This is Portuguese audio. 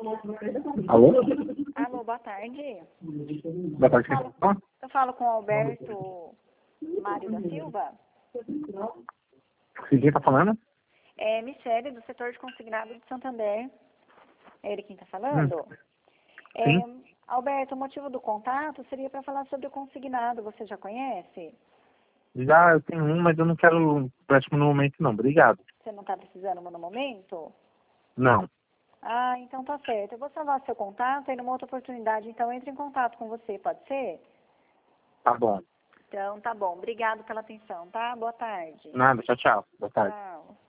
Alô? Alô, boa tarde. Boa tarde, quem fala? Eu falo com o Alberto Mário da Silva. Quem tá falando? É Michele, do setor de consignado de Santander. É ele quem está falando? Sim. Alberto, o motivo do contato seria para falar sobre o consignado. Você já conhece? Já eu tenho um, mas eu não quero empréstimo no momento, não. Obrigado. Você não está precisando no momento? Não. Ah, então tá certo. Eu vou salvar seu contato e numa outra oportunidade, então entre em contato com você, pode ser? Tá bom. Então tá bom. Obrigado pela atenção, tá? Boa tarde. Nada, tchau, tchau. Boa tarde. Tchau.